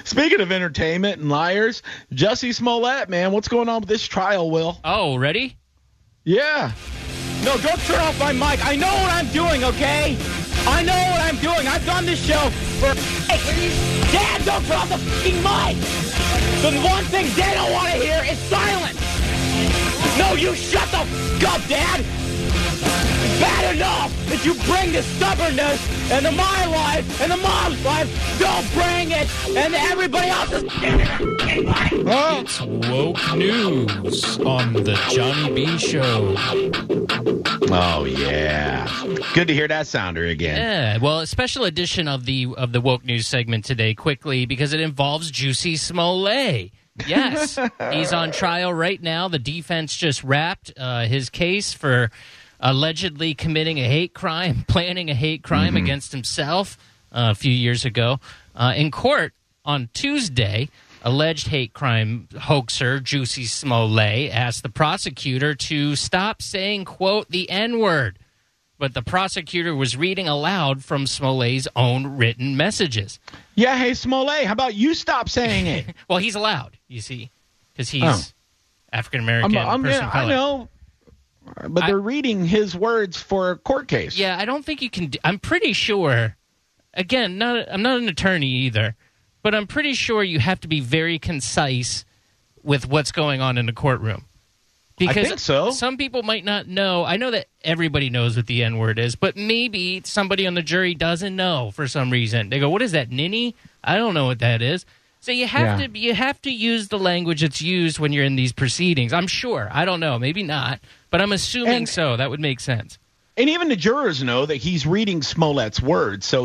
Speaking of entertainment and liars, Jussie Smollett, man, what's going on with this trial, Will? Oh, ready? Yeah. No, don't turn off my mic. I know what I'm doing, okay? I know what I'm doing. I've done this show for... Dad, don't turn off the f***ing mic! The one thing they don't want to hear is silence! No, you shut the f*** up, Dad! Bad enough that you bring the stubbornness into my life and the mom's life. Don't bring it into everybody else's life. It's woke news on the Johnny B Show. Oh, yeah. Good to hear that sounder again. Yeah, well, a special edition of the woke news segment today, quickly, because it involves Jussie Smollett. Yes, he's on trial right now. The defense just wrapped his case for allegedly committing a hate crime, planning a hate crime against himself a few years ago. In court on Tuesday, alleged hate crime hoaxer Jussie Smollett asked the prosecutor to stop saying, quote, the N-word. But the prosecutor was reading aloud from Smollett's own written messages. Yeah, hey, Smollett, how about you stop saying it? Well, he's allowed, you see, because he's African-American, person of color. I know. But they're reading his words for a court case. Yeah, I don't think you can I'm pretty sure, again, I'm not an attorney either, but I'm pretty sure you have to be very concise with what's going on in the courtroom. Because I think so. Some people might not know. I know that everybody knows what the N-word is, but maybe somebody on the jury doesn't know for some reason. They go, what is that, ninny? I don't know what that is. So you have to use the language that's used when you're in these proceedings. I'm sure. I don't know. Maybe not. But I'm assuming so. That would make sense. And even the jurors know that he's reading Smollett's words. So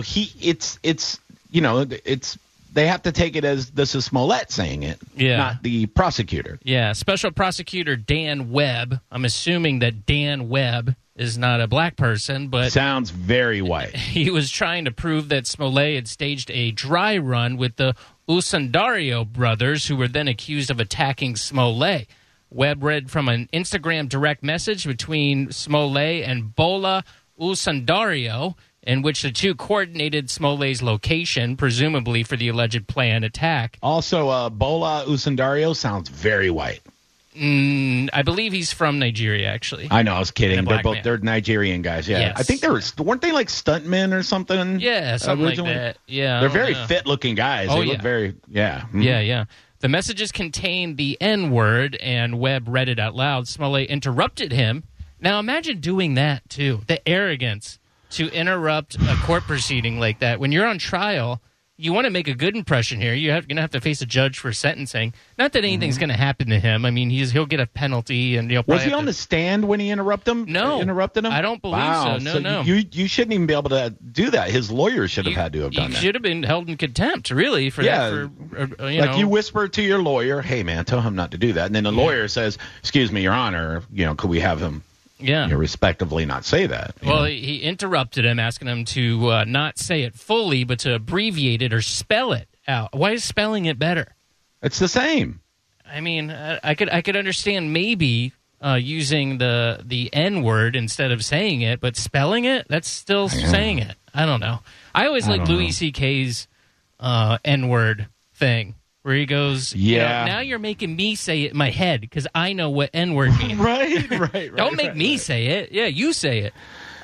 they have to take it as this is Smollett saying it, not the prosecutor. Yeah. Special prosecutor Dan Webb. I'm assuming that Dan Webb is not a black person, but sounds very white. He was trying to prove that Smollett had staged a dry run with the Usandario brothers, who were then accused of attacking Smollett. Webb read from an Instagram direct message between Smollett and Bola Usandario, in which the two coordinated Smollett's location, presumably for the alleged planned attack. Also, Bola Usandario sounds very white. I believe he's from Nigeria, actually. I know, I was kidding. They're Nigerian guys, yeah. Yes. I think weren't they like stuntmen or something? Yeah, something originally? Like that. Yeah, they're very fit-looking guys. They look very, Yeah. The messages contained the N-word, and Webb read it out loud. Smollett interrupted him. Now, imagine doing that, too. The arrogance to interrupt a court proceeding like that. When you're on trial, you want to make a good impression here. You're going to have to face a judge for sentencing. Not that anything's going to happen to him. I mean, he'll get a penalty, and was he on the stand when he interrupted him? No, interrupted him. I don't believe so. No. You shouldn't even be able to do that. His lawyer should have had to have done that. He should have been held in contempt, really, for that. You whisper to your lawyer, "Hey, man, tell him not to do that," and then the lawyer says, "Excuse me, Your Honor, could we have him?" respectively not say that. Well, he interrupted him, asking him to not say it fully, but to abbreviate it or spell it out. Why is spelling it better? It's the same. I mean, I could understand maybe using the N-word instead of saying it, but spelling it, that's still saying it. I don't know. I always like Louis C.K.'s N-word thing. Where he goes, now you're making me say it in my head because I know what N-word means. Right. Don't make me say it. Yeah, you say it.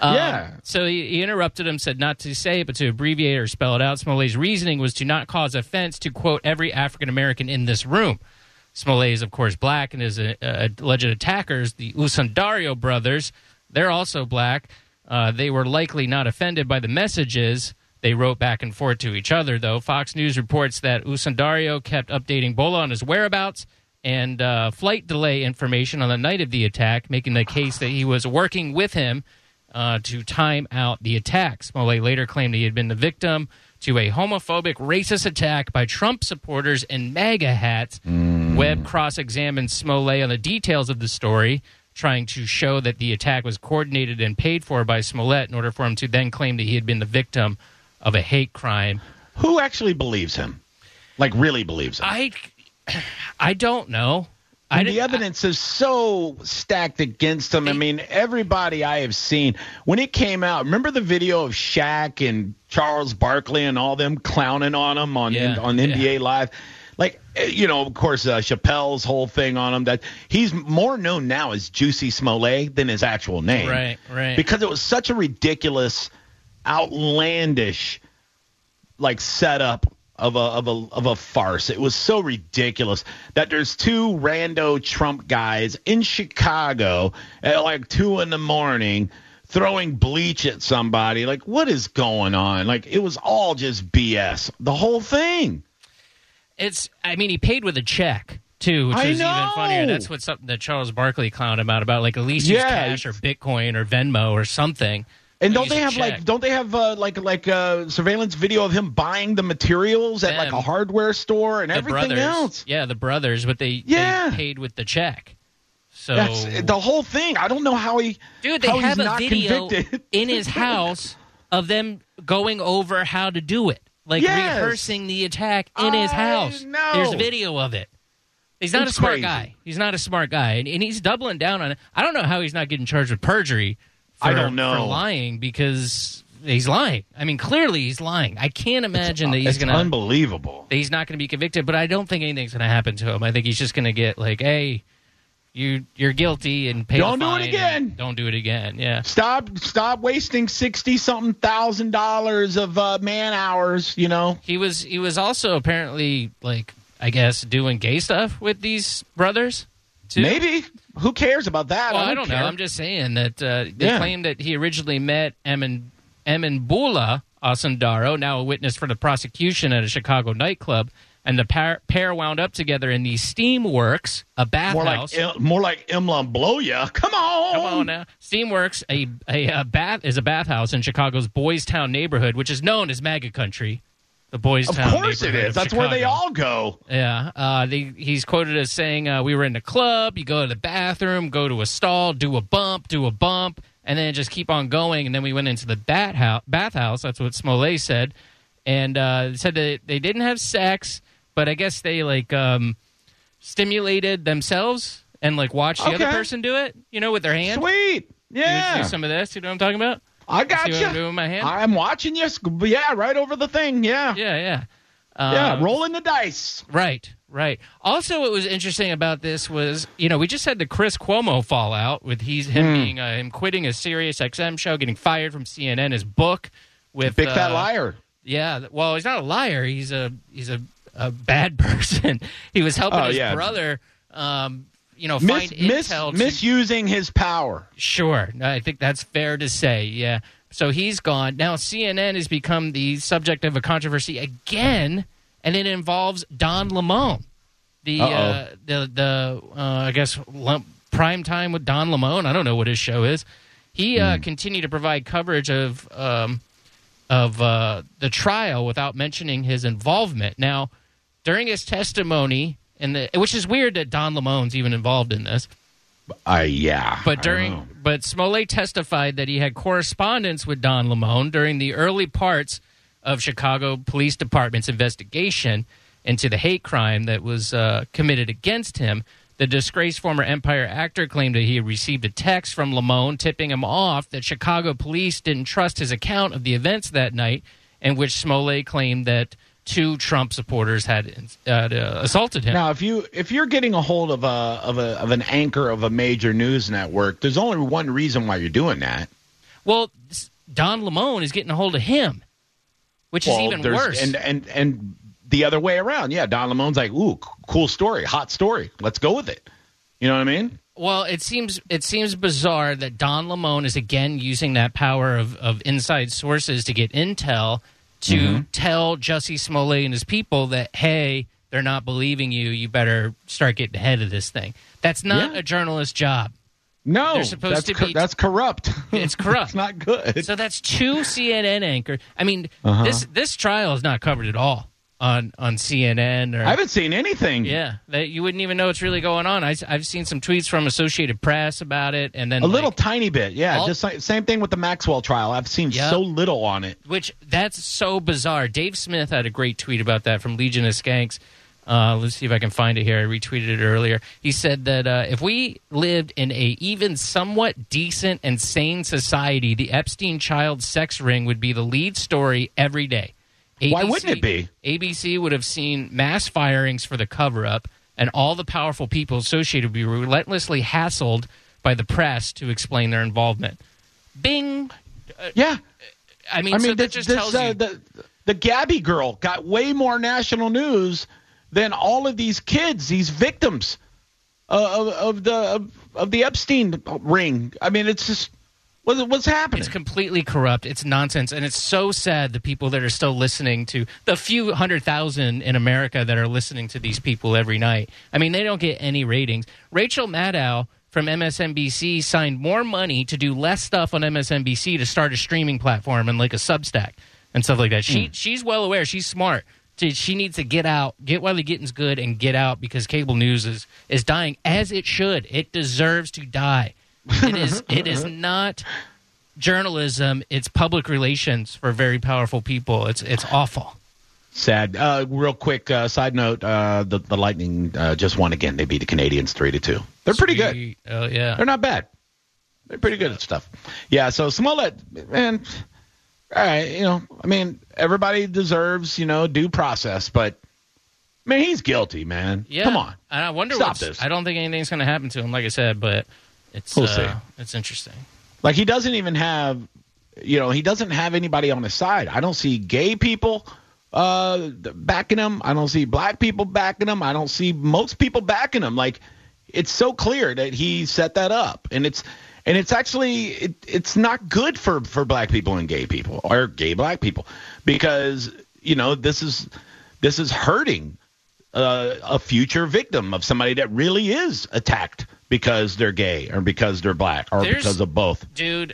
So he interrupted him, said not to say it, but to abbreviate or spell it out. Smollett's reasoning was to not cause offense to, quote, every African-American in this room. Smollett is, of course, black, and his alleged attackers, the Usandario brothers, they're also black. They were likely not offended by the messages they wrote back and forth to each other, though. Fox News reports that Usandario kept updating Bola on his whereabouts and flight delay information on the night of the attack, making the case that he was working with him to time out the attack. Smollett later claimed he had been the victim to a homophobic, racist attack by Trump supporters in MAGA hats. Webb cross-examined Smollett on the details of the story, trying to show that the attack was coordinated and paid for by Smollett in order for him to then claim that he had been the victim of a hate crime. Who actually believes him? Like, really believes him? I don't know. The evidence is so stacked against him. I mean, everybody I have seen, when it came out, remember the video of Shaq and Charles Barkley and all them clowning on him on NBA Live? Like, of course, Chappelle's whole thing on him, that he's more known now as Juicy Smollett than his actual name. Right. Because it was such a ridiculous, outlandish, setup of a farce. It was so ridiculous that there's two rando Trump guys in Chicago at 2 a.m. throwing bleach at somebody. Like, what is going on? It was all just BS. The whole thing. He paid with a check, too, which is even funnier. That's something that Charles Barkley clowned about at least use cash or Bitcoin or Venmo or something. And don't they have surveillance video of him buying the materials at a hardware store and everything else? Yeah, the brothers, but they paid with the check. So that's the whole thing. I don't know how he. Dude, they have a video in his house of them going over how to do it, rehearsing the attack in his house. There's video of it. He's not a smart guy. He's not a smart guy, and he's doubling down on it. I don't know how he's not getting charged with perjury. I don't know. For lying, because he's lying. I mean, clearly he's lying. I can't imagine that he's going to... unbelievable. That he's not going to be convicted, but I don't think anything's going to happen to him. I think he's just going to get hey, you're guilty and pay the fine. Don't do it again. Don't do it again, yeah. Stop wasting $60-something thousand of man hours, He was also apparently, I guess, doing gay stuff with these brothers, too. Maybe. Who cares about that? Well, I don't know. I'm just saying that they claim that he originally met Emmanuel Asundaro, now a witness for the prosecution at a Chicago nightclub, and the pair wound up together in the Steamworks, a bathhouse. More like Imla Bloya. Come on now. Steamworks, is a bathhouse in Chicago's Boys Town neighborhood, which is known as MAGA country. The Boys Town. Of course it is. That's where they all go. Yeah. He's quoted as saying, we were in the club, you go to the bathroom, go to a stall, do a bump, and then just keep on going. And then we went into the bathhouse. That's what Smollett said. And said that they didn't have sex, but I guess they, stimulated themselves and, watched the other person do it, with their hand. Sweet. Yeah. Do some of this. You know what I'm talking about? I got you. I'm doing my hand. I'm watching you. Yeah, right over the thing. Yeah. Yeah. Rolling the dice. Right. Also, what was interesting about this was, we just had the Chris Cuomo fallout with him quitting a Sirius XM show, getting fired from CNN, his book with Big Fat Liar. Yeah. Well, he's not a liar. He's a bad person. He was helping his brother. Find intel. Misusing his power. Sure. I think that's fair to say, yeah. So he's gone. Now CNN has become the subject of a controversy again, and it involves Don Lemon. I guess, Prime Time with Don Lemon. I don't know what his show is. He continued to provide coverage of the trial without mentioning his involvement. Now, during his testimony... which is weird that Don Lemon's even involved in this. Yeah. But Smollett testified that he had correspondence with Don Lemon during the early parts of Chicago Police Department's investigation into the hate crime that was committed against him. The disgraced former Empire actor claimed that he had received a text from Lemon tipping him off that Chicago police didn't trust his account of the events that night, in which Smollett claimed that 2 Trump supporters had assaulted him. Now, if you're getting a hold of an anchor of a major news network, there's only one reason why you're doing that. Well, Don Lemon is getting a hold of him, which is even worse. And the other way around, yeah. Don Lemon's like, ooh, cool story, hot story. Let's go with it. You know what I mean? Well, it seems bizarre that Don Lemon is again using that power of inside sources to get intel to tell Jussie Smollett and his people that, hey, they're not believing you. You better start getting ahead of this thing. That's not a journalist's job. No, they're supposed to be. That's corrupt. It's corrupt. It's not good. So that's 2 CNN anchors. I mean, this trial is not covered at all on CNN. I haven't seen anything. Yeah, you wouldn't even know what's really going on. I've seen some tweets from Associated Press about it, and then a little tiny bit. Yeah, just same thing with the Maxwell trial. I've seen so little on it. That's so bizarre. Dave Smith had a great tweet about that from Legion of Skanks. Let's see if I can find it here. I retweeted it earlier. He said that if we lived in a even somewhat decent and sane society, the Epstein child sex ring would be the lead story every day. Why wouldn't it be? ABC would have seen mass firings for the cover-up, and all the powerful people associated would be relentlessly hassled by the press to explain their involvement. Bing. Yeah. I mean, so that just tells you. The Gabby girl got way more national news than all of these kids, these victims of the Epstein ring. I mean, it's just what's happening. It's completely corrupt. It's nonsense, and it's so sad. The people that are still listening to the few 100,000 in America that are listening to these people every night. I mean, they don't get any ratings. Rachel Maddow from MSNBC signed more money to do less stuff on MSNBC to start a streaming platform and like a Substack and stuff like that. She's well aware. She's smart. She needs to get out, get while the getting's good, and get out because cable news is dying, as it should. It deserves to die. It is not journalism. It's public relations for very powerful people. It's awful. Sad. Real quick side note: the Lightning just won again. They beat the Canadiens 3-2. They're pretty good. Oh yeah, they're not bad. They're pretty good at stuff. Yeah. So Smollett, man. All right, I mean, everybody deserves, due process, but, man, he's guilty, man. Yeah. Come on. And I wonder Stop this. I don't think anything's going to happen to him, like I said, but we'll see. It's interesting. Like, he doesn't even have, he doesn't have anybody on his side. I don't see gay people backing him. I don't see black people backing him. I don't see most people backing him. Like, it's so clear that he set that up, and it's actually it's not good for black people and gay people or gay black people because this is hurting a future victim of somebody that really is attacked because they're gay or because they're black or because of both. Dude,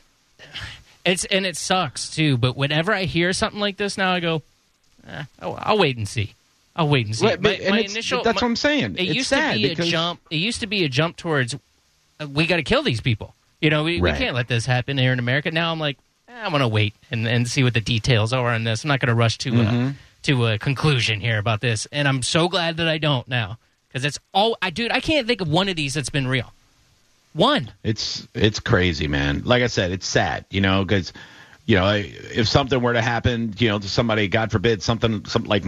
it sucks too. But whenever I hear something like this now, I go, I'll wait and see. I'll wait and see. That's what I'm saying. It used to be a jump. It used to be a jump towards we got to kill these people. We can't let this happen here in America. Now I'm like, I'm going to wait and see what the details are on this. I'm not going to rush to a conclusion here about this. And I'm so glad that I don't now because it's all I can't think of one of these that's been real. One. It's crazy, man. Like I said, it's sad, because, if something were to happen, to somebody, God forbid, something like